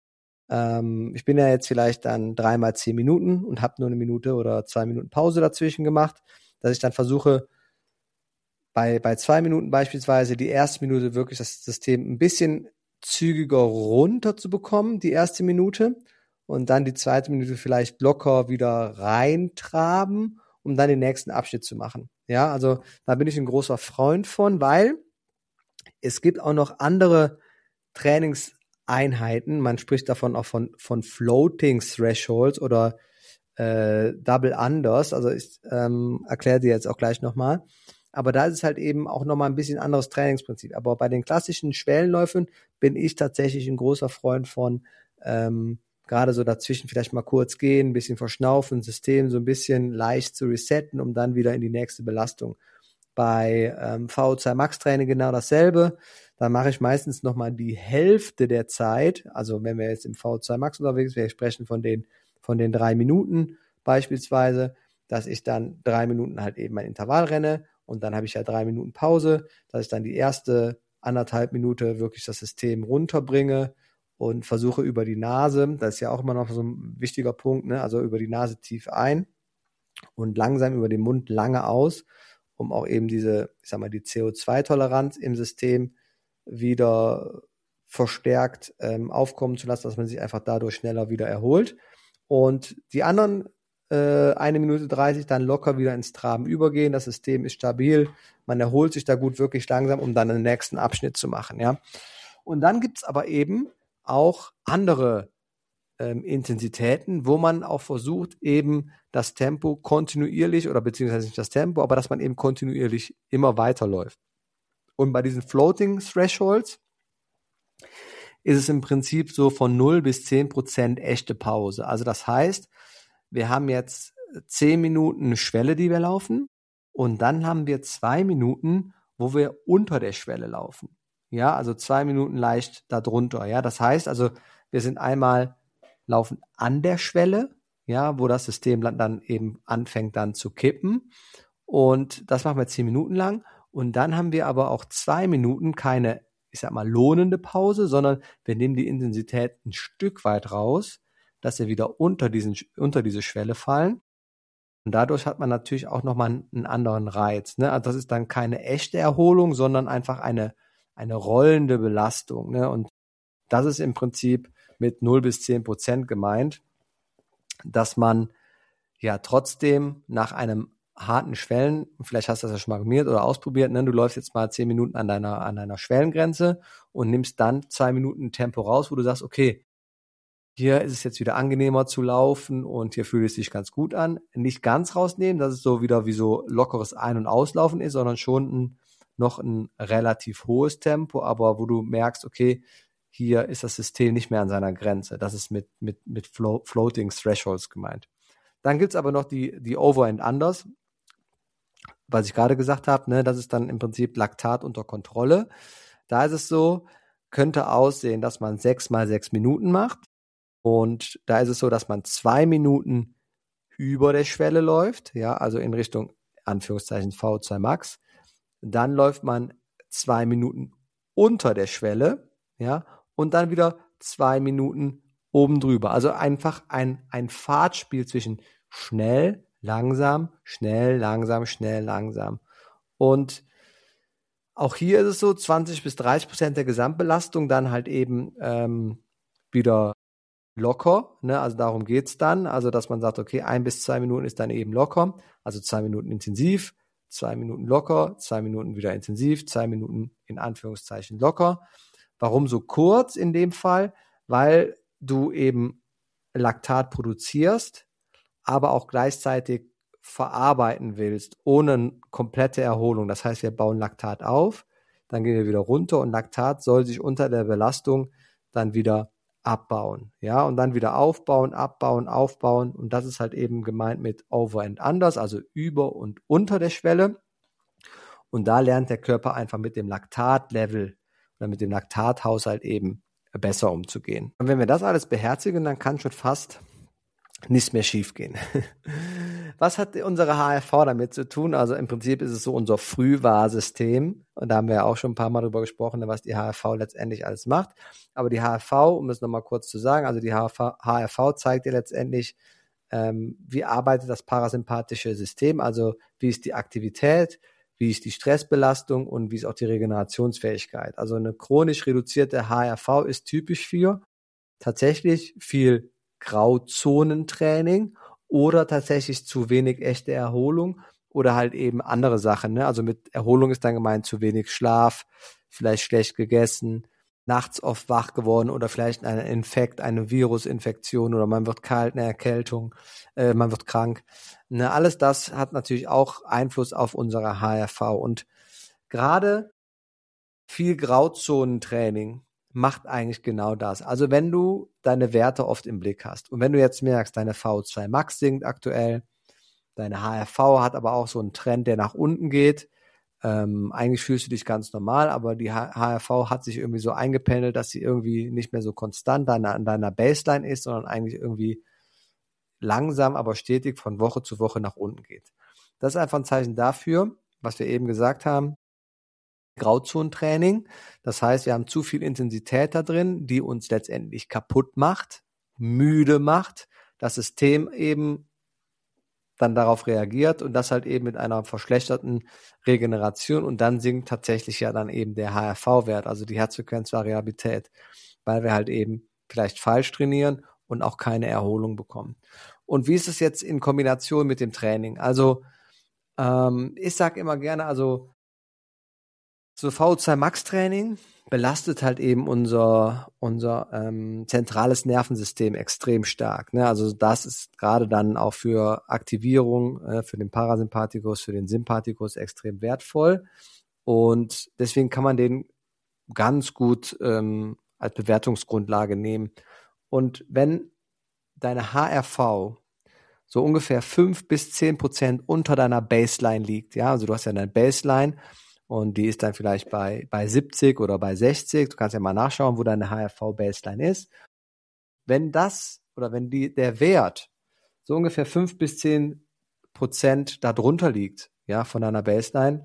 ich bin ja jetzt vielleicht dann 3 mal 10 Minuten und habe nur 1 Minute oder 2 Minuten Pause dazwischen gemacht, dass ich dann versuche, bei 2 Minuten beispielsweise die erste Minute wirklich das System ein bisschen zügiger runter zu bekommen, die erste Minute, und dann die zweite Minute vielleicht locker wieder reintraben, um dann den nächsten Abschnitt zu machen. Ja, also da bin ich ein großer Freund von, weil es gibt auch noch andere Trainingseinheiten. Man spricht davon auch von Floating Thresholds oder Double Unders. Also ich erkläre dir jetzt auch gleich nochmal. Aber da ist es halt eben auch nochmal ein bisschen anderes Trainingsprinzip. Aber bei den klassischen Schwellenläufen bin ich tatsächlich ein großer Freund von gerade so dazwischen vielleicht mal kurz gehen, ein bisschen verschnaufen, System so ein bisschen leicht zu resetten, um dann wieder in die nächste Belastung. Bei VO2 Max Training genau dasselbe. Da mache ich meistens nochmal die Hälfte der Zeit. Also wenn wir jetzt im VO2 Max unterwegs sind, wir sprechen von den 3 Minuten beispielsweise, dass ich dann 3 Minuten halt eben mein Intervall renne und dann habe ich ja 3 Minuten Pause, dass ich dann die erste 1,5 Minute wirklich das System runterbringe und versuche über die Nase, das ist ja auch immer noch so ein wichtiger Punkt, ne? Also über die Nase tief ein und langsam über den Mund lange aus, um auch eben diese, ich sag mal, die CO2-Toleranz im System wieder verstärkt aufkommen zu lassen, dass man sich einfach dadurch schneller wieder erholt. Und die anderen 1 Minute 30 dann locker wieder ins Traben übergehen. Das System ist stabil. Man erholt sich da gut wirklich langsam, um dann den nächsten Abschnitt zu machen. Ja. Und dann gibt's aber eben auch andere Intensitäten, wo man auch versucht, eben das Tempo kontinuierlich oder beziehungsweise nicht das Tempo, aber dass man eben kontinuierlich immer weiterläuft. Und bei diesen Floating Thresholds ist es im Prinzip so von 0-10% echte Pause. Also das heißt, wir haben jetzt 10 Minuten eine Schwelle, die wir laufen, und dann haben wir 2 Minuten, wo wir unter der Schwelle laufen. Ja, also 2 Minuten leicht darunter. Ja, das heißt also, wir sind einmal laufen an der Schwelle, ja, wo das System dann eben anfängt dann zu kippen. Und das machen wir 10 Minuten lang. Und dann haben wir aber auch 2 Minuten keine, ich sag mal, lohnende Pause, sondern wir nehmen die Intensität ein Stück weit raus, dass wir wieder unter diese Schwelle fallen. Und dadurch hat man natürlich auch nochmal einen anderen Reiz. Ne? Also das ist dann keine echte Erholung, sondern einfach eine rollende Belastung. Ne? Und das ist im Prinzip mit 0-10% gemeint, dass man ja trotzdem nach einem harten Schwellen, vielleicht hast du das ja schon mal gemacht oder ausprobiert, ne? Du läufst jetzt mal 10 Minuten an deiner Schwellengrenze und nimmst dann 2 Minuten Tempo raus, wo du sagst, okay, hier ist es jetzt wieder angenehmer zu laufen und hier fühlt es sich ganz gut an. Nicht ganz rausnehmen, dass es so wieder wie so lockeres Ein- und Auslaufen ist, sondern schon noch ein relativ hohes Tempo, aber wo du merkst, okay, hier ist das System nicht mehr an seiner Grenze. Das ist mit Floating Thresholds gemeint. Dann gibt's aber noch die Over and Unders, was ich gerade gesagt habe, ne, das ist dann im Prinzip Laktat unter Kontrolle. Da ist es so, könnte aussehen, dass man 6 mal 6 Minuten macht. Und da ist es so, dass man 2 Minuten über der Schwelle läuft, ja, also in Richtung Anführungszeichen VO2 Max. Dann läuft man 2 Minuten unter der Schwelle, ja, und dann wieder 2 Minuten oben drüber. Also einfach ein Fahrtspiel zwischen schnell, langsam, schnell, langsam, schnell, langsam. Und Auch hier ist es so, 20-30% der Gesamtbelastung dann halt eben wieder locker, ne? Also darum geht's dann, also dass man sagt, okay, 1 bis 2 Minuten ist dann eben locker, also 2 Minuten intensiv, 2 Minuten locker, 2 Minuten wieder intensiv, 2 Minuten in Anführungszeichen locker. Warum so kurz in dem Fall? Weil du eben Laktat produzierst, aber auch gleichzeitig verarbeiten willst, ohne komplette Erholung. Das heißt, wir bauen Laktat auf, dann gehen wir wieder runter und Laktat soll sich unter der Belastung dann wieder abbauen. Ja, und dann wieder aufbauen, abbauen, aufbauen. Und das ist halt eben gemeint mit over and unders, also über und unter der Schwelle. Und da lernt der Körper einfach mit dem Laktatlevel oder mit dem Laktathaushalt eben besser umzugehen. Und wenn wir das alles beherzigen, dann kann schon fast nichts mehr schiefgehen. Was hat unsere HRV damit zu tun? Also im Prinzip ist es so unser Frühwarnsystem. Und da haben wir ja auch schon ein paar Mal drüber gesprochen, was die HRV letztendlich alles macht. Aber die HRV, um es nochmal kurz zu sagen, also die HRV zeigt dir letztendlich, wie arbeitet das parasympathische System, also wie ist die Aktivität, wie ist die Stressbelastung und wie ist auch die Regenerationsfähigkeit. Also eine chronisch reduzierte HRV ist typisch für tatsächlich viel Grauzonentraining oder tatsächlich zu wenig echte Erholung oder halt eben andere Sachen. Ne? Also mit Erholung ist dann gemeint zu wenig Schlaf, vielleicht schlecht gegessen, nachts oft wach geworden oder vielleicht ein Infekt, eine Virusinfektion oder man wird kalt, eine Erkältung, man wird krank. Ne? Alles das hat natürlich auch Einfluss auf unsere HRV und gerade viel Grauzonentraining macht eigentlich genau das. Also wenn du deine Werte oft im Blick hast und wenn du jetzt merkst, deine VO2 Max sinkt aktuell, deine HRV hat aber auch so einen Trend, der nach unten geht, eigentlich fühlst du dich ganz normal, aber die HRV hat sich irgendwie so eingependelt, dass sie irgendwie nicht mehr so konstant an deiner Baseline ist, sondern eigentlich irgendwie langsam, aber stetig von Woche zu Woche nach unten geht. Das ist einfach ein Zeichen dafür, was wir eben gesagt haben, Grauzonentraining. Das heißt, wir haben zu viel Intensität da drin, die uns letztendlich kaputt macht, müde macht, das System eben dann darauf reagiert und das halt eben mit einer verschlechterten Regeneration und dann sinkt tatsächlich ja dann eben der HRV-Wert, also die Herzfrequenzvariabilität, weil wir halt eben vielleicht falsch trainieren und auch keine Erholung bekommen. Und wie ist es jetzt in Kombination mit dem Training? Also ich sage immer gerne, also so VO2 Max Training belastet halt eben unser zentrales Nervensystem extrem stark. Ne? Also das ist gerade dann auch für Aktivierung, für den Parasympathikus, für den Sympathikus extrem wertvoll. Und deswegen kann man den ganz gut als Bewertungsgrundlage nehmen. Und wenn deine HRV so ungefähr 5-10% unter deiner Baseline liegt, ja, also du hast ja deine Baseline und die ist dann vielleicht bei 70 oder bei 60. Du kannst ja mal nachschauen, wo deine HRV-Baseline ist. Wenn das oder wenn der Wert so ungefähr 5-10% darunter liegt, ja, von deiner Baseline,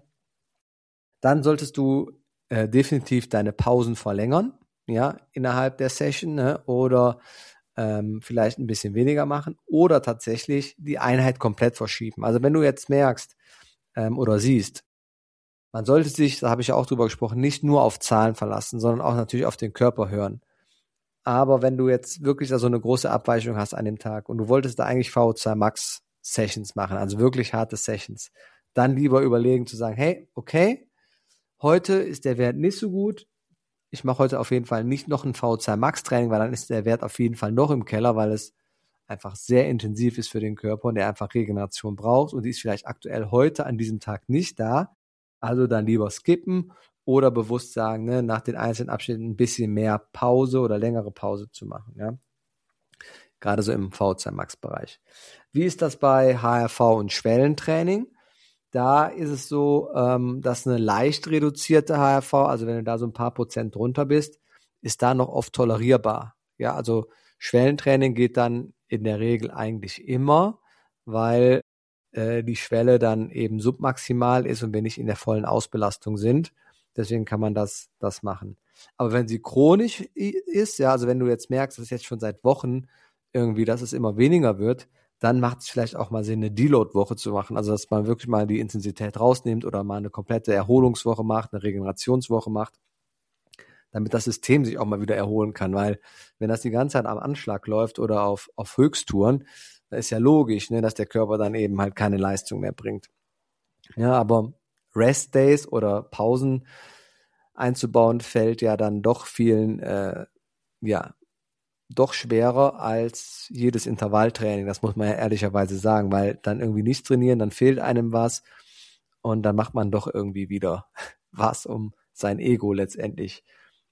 dann solltest du definitiv deine Pausen verlängern, ja, innerhalb der Session, ne, oder vielleicht ein bisschen weniger machen oder tatsächlich die Einheit komplett verschieben. Also wenn du jetzt merkst oder siehst, man sollte sich, da habe ich ja auch drüber gesprochen, nicht nur auf Zahlen verlassen, sondern auch natürlich auf den Körper hören. Aber wenn du jetzt wirklich da so eine große Abweichung hast an dem Tag und du wolltest da eigentlich VO2 Max Sessions machen, also wirklich harte Sessions, dann lieber überlegen zu sagen, hey, okay, heute ist der Wert nicht so gut, ich mache heute auf jeden Fall nicht noch ein VO2 Max Training, weil dann ist der Wert auf jeden Fall noch im Keller, weil es einfach sehr intensiv ist für den Körper und der einfach Regeneration braucht und die ist vielleicht aktuell heute an diesem Tag nicht da. Also dann lieber skippen oder bewusst sagen, ne, nach den einzelnen Abschnitten ein bisschen mehr Pause oder längere Pause zu machen. Ja? Gerade so im VO2 Max Bereich. Wie ist das bei HRV und Schwellentraining? Da ist es so, dass eine leicht reduzierte HRV, also wenn du da so ein paar Prozent drunter bist, ist da noch oft tolerierbar. Ja, also Schwellentraining geht dann in der Regel eigentlich immer, weil die Schwelle dann eben submaximal ist und wir nicht in der vollen Ausbelastung sind. Deswegen kann man das machen. Aber wenn sie chronisch ist, ja, also wenn du jetzt merkst, dass es jetzt schon seit Wochen irgendwie, dass es immer weniger wird, dann macht es vielleicht auch mal Sinn, eine Deload-Woche zu machen, also dass man wirklich mal die Intensität rausnimmt oder mal eine komplette Erholungswoche macht, eine Regenerationswoche macht, damit das System sich auch mal wieder erholen kann, weil wenn das die ganze Zeit am Anschlag läuft oder auf Höchsttouren, dann ist ja logisch, ne, dass der Körper dann eben halt keine Leistung mehr bringt. Ja, aber Rest Days oder Pausen einzubauen, fällt ja dann doch vielen, doch schwerer als jedes Intervalltraining. Das muss man ja ehrlicherweise sagen, weil dann irgendwie nicht trainieren, dann fehlt einem was und dann macht man doch irgendwie wieder was, um sein Ego letztendlich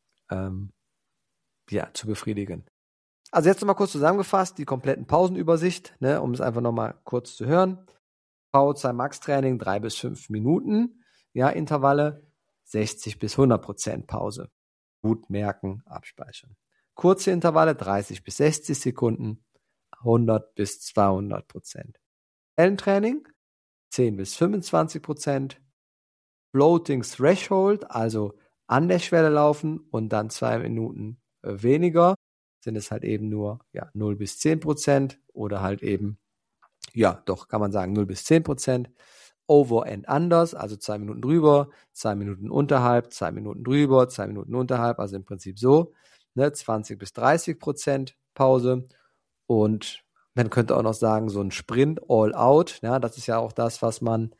zu befriedigen. Also jetzt nochmal kurz zusammengefasst, die kompletten Pausenübersicht, ne, um es einfach nochmal kurz zu hören. VO2 Max Training 3 bis 5 Minuten, ja, Intervalle 60 bis 100% Pause. Gut merken, abspeichern. Kurze Intervalle 30 bis 60 Sekunden, 100 bis 200%. Wellentraining 10 bis 25%. Floating Threshold, also an der Schwelle laufen und dann 2 Minuten weniger, sind es halt eben nur 0 bis 10% oder halt eben, kann man sagen 0 bis 10%. Over and Unders, also 2 Minuten drüber, 2 Minuten unterhalb, 2 Minuten drüber, 2 Minuten unterhalb, also im Prinzip so, 20 bis 30% Pause. Und man könnte auch noch sagen, so ein Sprint all out, ja, das ist ja auch das, was man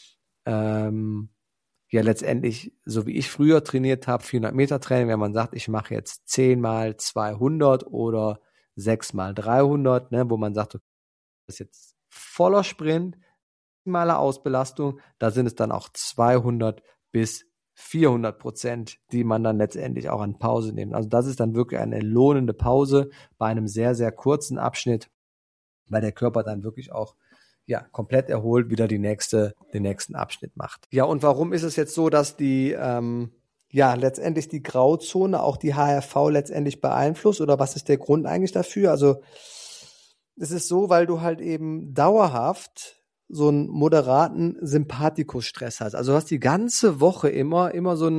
letztendlich, so wie ich früher trainiert habe, 400 Meter Training, wenn man sagt, ich mache jetzt 10 mal 200 oder 6 mal 300, ne, wo man sagt, das ist jetzt voller Sprint, maximale Ausbelastung, da sind es dann auch 200 bis 400%, die man dann letztendlich auch an Pause nimmt. Also das ist dann wirklich eine lohnende Pause bei einem sehr, sehr kurzen Abschnitt, weil der Körper dann wirklich auch komplett erholt wieder den nächsten Abschnitt macht. Ja, und warum ist es jetzt so, dass die letztendlich die Grauzone auch die HRV letztendlich beeinflusst, oder was ist der Grund eigentlich dafür? Also es ist so, weil du halt eben dauerhaft so einen moderaten Sympathikus-Stress hast. Also du hast die ganze Woche immer so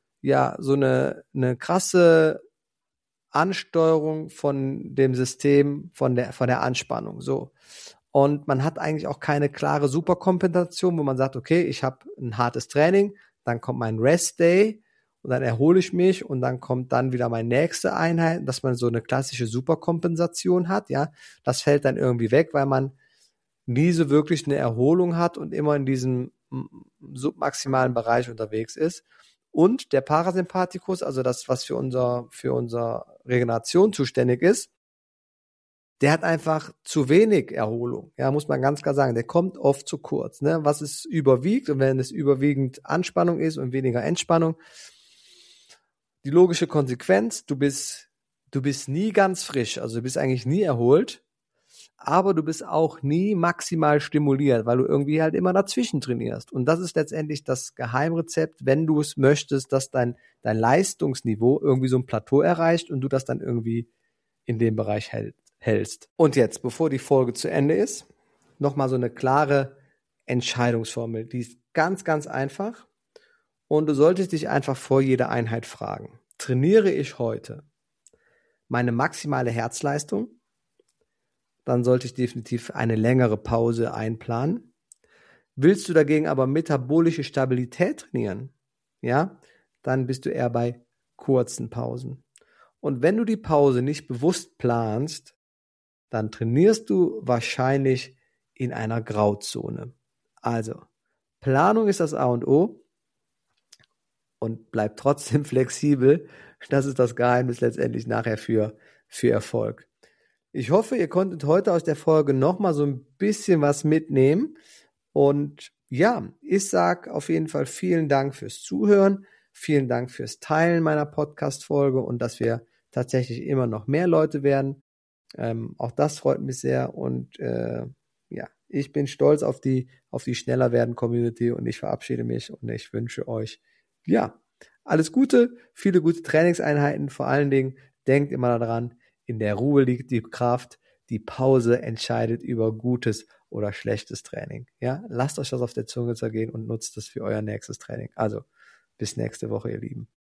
eine krasse Ansteuerung von dem System, von der Anspannung, so. Und man hat eigentlich auch keine klare Superkompensation, wo man sagt, okay, ich habe ein hartes Training, dann kommt mein Rest Day und dann erhole ich mich und dann kommt dann wieder meine nächste Einheit, dass man so eine klassische Superkompensation hat, ja. Das fällt dann irgendwie weg, weil man nie so wirklich eine Erholung hat und immer in diesem submaximalen Bereich unterwegs ist. Und der Parasympathikus, also das, was für unser Regeneration zuständig ist, der hat einfach zu wenig Erholung. Ja, muss man ganz klar sagen. Der kommt oft zu kurz. Ne? Was es überwiegt, und wenn es überwiegend Anspannung ist und weniger Entspannung, die logische Konsequenz, du bist nie ganz frisch, also du bist eigentlich nie erholt, aber du bist auch nie maximal stimuliert, weil du irgendwie halt immer dazwischen trainierst. Und das ist letztendlich das Geheimrezept, wenn du es möchtest, dass dein Leistungsniveau irgendwie so ein Plateau erreicht und du das dann irgendwie in dem Bereich hältst. Und jetzt, bevor die Folge zu Ende ist, nochmal so eine klare Entscheidungsformel. Die ist ganz, ganz einfach. Und du solltest dich einfach vor jeder Einheit fragen: Trainiere ich heute meine maximale Herzleistung? Dann sollte ich definitiv eine längere Pause einplanen. Willst du dagegen aber metabolische Stabilität trainieren, ja, dann bist du eher bei kurzen Pausen. Und wenn du die Pause nicht bewusst planst, dann trainierst du wahrscheinlich in einer Grauzone. Also, Planung ist das A und O, und bleib trotzdem flexibel. Das ist das Geheimnis letztendlich nachher für Erfolg. Ich hoffe, ihr konntet heute aus der Folge nochmal so ein bisschen was mitnehmen. Und ja, ich sage auf jeden Fall vielen Dank fürs Zuhören. Vielen Dank fürs Teilen meiner Podcast-Folge und dass wir tatsächlich immer noch mehr Leute werden. Auch das freut mich sehr. Und ich bin stolz auf die schneller werden Community, und ich verabschiede mich und ich wünsche euch alles Gute, viele gute Trainingseinheiten. Vor allen Dingen denkt immer daran, in der Ruhe liegt die Kraft. Die Pause entscheidet über gutes oder schlechtes Training. Ja, lasst euch das auf der Zunge zergehen und nutzt es für euer nächstes Training. Also, bis nächste Woche, ihr Lieben.